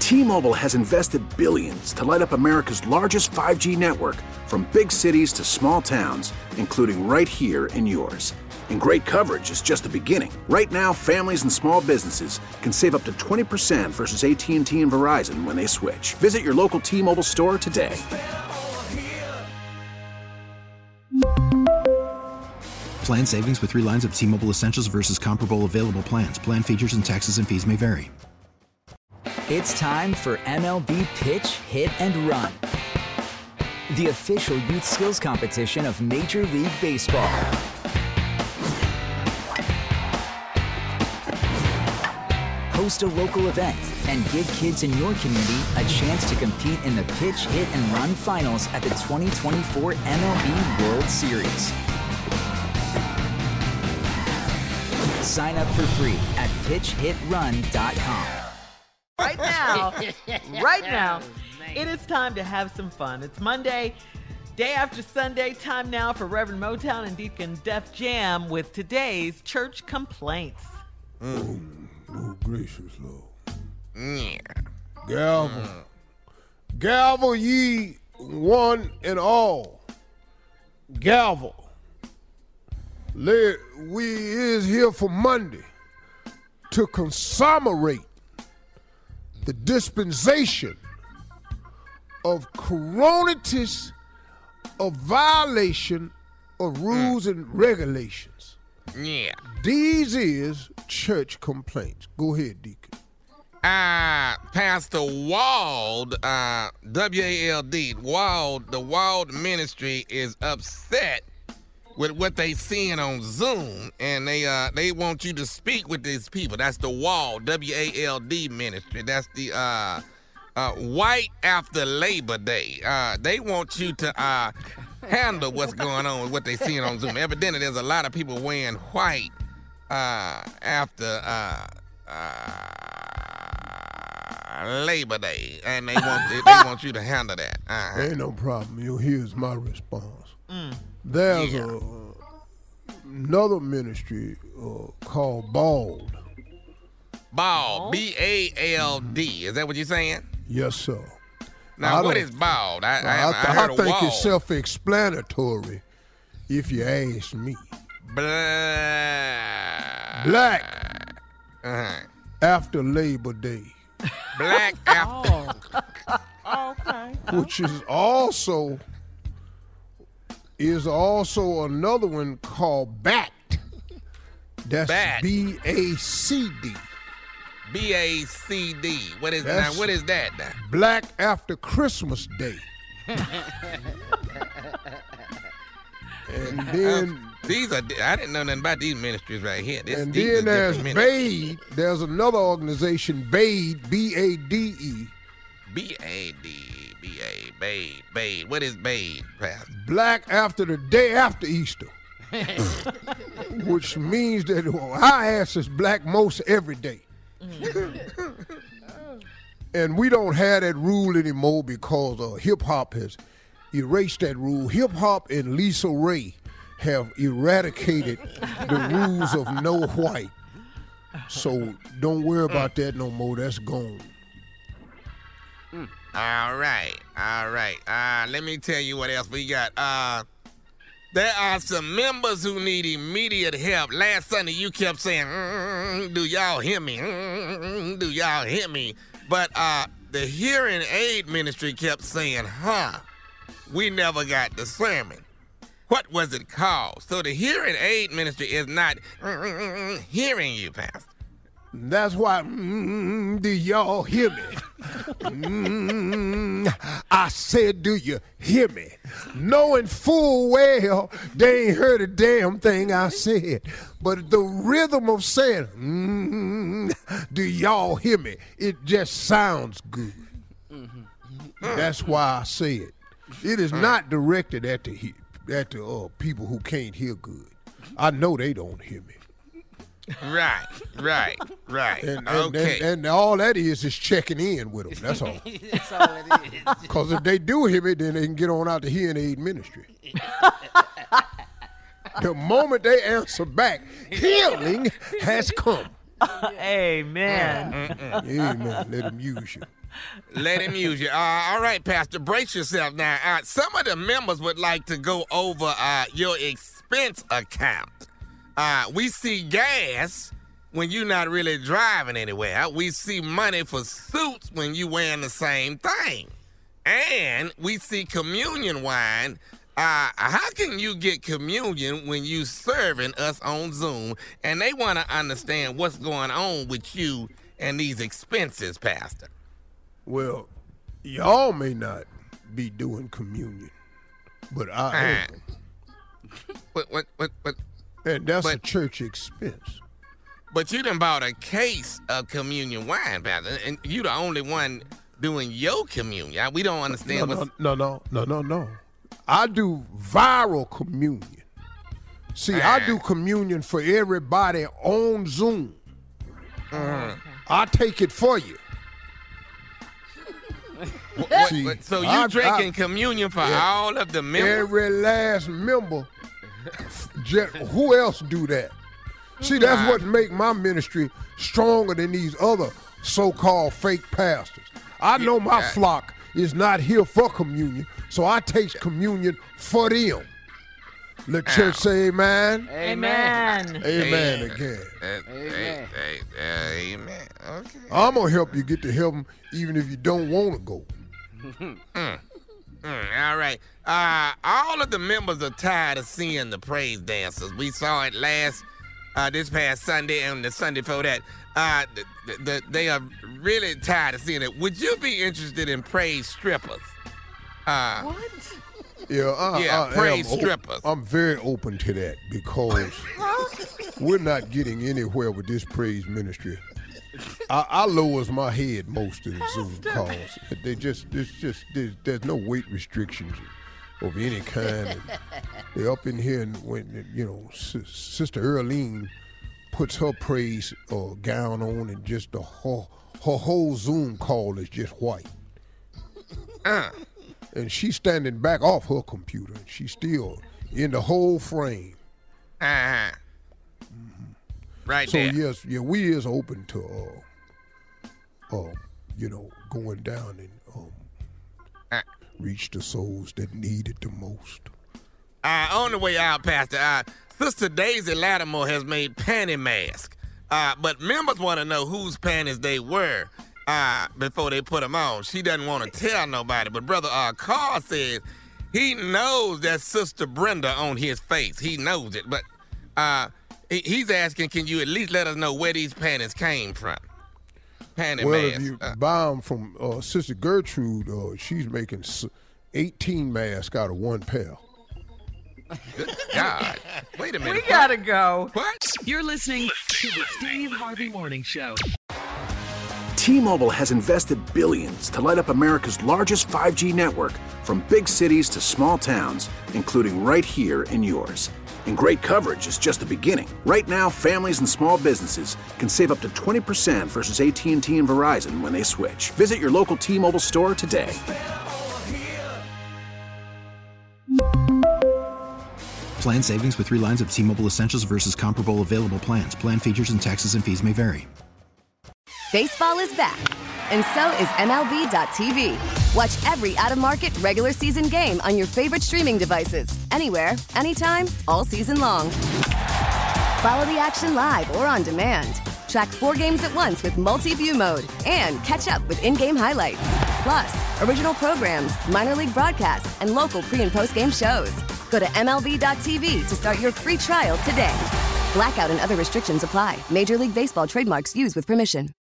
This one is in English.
T-Mobile has invested billions to light up America's largest 5G network, from big cities to small towns, including right here in yours. And great coverage is just the beginning. Right now, families and small businesses can save up to 20% versus AT&T and Verizon when they switch. Visit your local T-Mobile store today. Plan savings with 3 lines of T-Mobile Essentials versus comparable available plans. Plan features and taxes and fees may vary. It's time for MLB Pitch, Hit, and Run, the official youth skills competition of Major League Baseball. Host a local event and give kids in your community a chance to compete in the Pitch, Hit, and Run finals at the 2024 MLB World Series. Sign up for free at pitchhitrun.com. Right now, it is time to have some fun. It's Monday, day after Sunday, time now for Reverend Motown and Deacon Def Jam with today's church complaints. Oh, gracious Lord. Yeah. Gavel ye one and all. Gavel. We is here for Monday to consummate the dispensation of coronitis of violation of rules and regulations. Yeah. These is church complaints. Go ahead, Deacon. Pastor Wald, W-A-L-D, Wald, the Wald Ministry is upset with what they seeing on Zoom, and they want you to speak with these people. That's the Wald, W-A-L-D Ministry. That's the White After Labor Day. They want you to handle what's going on with what they seeing on Zoom. Evidently, there's a lot of people wearing white after Labor Day, and they want you to handle that. Ain't no problem. Here's my response. There's another ministry called Bald. Bald, B-A-L-D. Is that what you're saying? Yes, sir. Now, what is bald? I heard I think wald. it's self-explanatory, if you ask me. Black after Labor Day. Black after. Okay. Which is also another one called BACT. That's BACT. B-A-C-D. B-A-C-D. What is That's now? What is that now? Black after Christmas Day. And then I didn't know nothing about these ministries right here. then there's BADE. There's another organization, BADE, B-A-D-E. B-A-D-B-A, BADE. What is BADE, Pastor? Black after the day after Easter. Which means that our ass is black most every day. And we don't have that rule anymore because hip-hop has erased that rule. Hip-hop and Lisa Ray have eradicated the rules of no white. So don't worry about that no more. That's gone. All right. Let me tell you what else we got. There are some members who need immediate help. Last Sunday, you kept saying, do y'all hear me? Do y'all hear me? But the hearing aid ministry kept saying, we never got the sermon. What was it called? So the hearing aid ministry is not hearing you, Pastor. That's why, do y'all hear me? I said, do you hear me? Knowing full well they ain't heard a damn thing I said. But the rhythm of saying, do y'all hear me? It just sounds good. That's why I say it. It is not directed at the people who can't hear good. I know they don't hear me. Right. Okay. And all that is checking in with them. That's all. That's all it is. Because if they do hear me, then they can get on out the hearing aid ministry. The moment they answer back, healing has come. Amen. Amen. Let him use you. Let him use you. All right, Pastor, brace yourself now. Some of the members would like to go over your expense account. We see gas when you're not really driving anywhere. We see money for suits when you wearing the same thing. And we see communion wine. How can you get communion when you serving us on Zoom? And they want to understand what's going on with you and these expenses, Pastor. Well, y'all may not be doing communion, but I am. What? And that's a church expense. But you done bought a case of communion wine, Pastor, and you the only one doing your communion. We don't understand No. I do viral communion. See, I do communion for everybody on Zoom. I take it for you. So you drinking communion for all of the members? Every last member. Who else do that? See, that's what make my ministry stronger than these other so-called fake pastors. I know my flock is not here for communion, so I take communion for them. Let church say amen. Amen. Amen again. Amen. Okay. I'm going to help you get to heaven even if you don't want to go. All right. All of the members are tired of seeing the praise dancers. We saw it this past Sunday and the Sunday before that. They are really tired of seeing it. Would you be interested in praise strippers? What? Praise strippers. I'm very open to that because we're not getting anywhere with this praise ministry. I lowers my head most of the Zoom calls. There's no weight restrictions of any kind. They're up in here, and when Sister Earlene puts her praise gown on, and just her whole Zoom call is just white. And she's standing back off her computer, and she's still in the whole frame. Right so there. yes, we is open to going down and reach the souls that need it the most. On the way out, Pastor, Sister Daisy Lattimore has made panty masks, but members want to know whose panties they were before they put them on. She doesn't want to tell nobody, but Brother Carl says he knows that Sister Brenda on his face. He knows it, but he's asking, can you at least let us know where these panties came from? Panty masks. If you buy them from Sister Gertrude, she's making 18 masks out of one pair. God, wait a minute. We gotta go. What? You're listening to the Steve Harvey Morning Show. T-Mobile has invested billions to light up America's largest 5G network, from big cities to small towns, including right here in yours. And great coverage is just the beginning. Right now, families and small businesses can save up to 20% versus AT&T and Verizon when they switch. Visit your local T-Mobile store today. Plan savings with 3 lines of T-Mobile Essentials versus comparable available plans. Plan features and taxes and fees may vary. Baseball is back, and so is MLB.tv. Watch every out-of-market regular season game on your favorite streaming devices, anywhere, anytime, all season long. Follow the action live or on demand. Track 4 games at once with multi-view mode and catch up with in-game highlights. Plus, original programs, minor league broadcasts, and local pre- and post-game shows. Go to MLB.tv to start your free trial today. Blackout and other restrictions apply. Major League Baseball trademarks used with permission.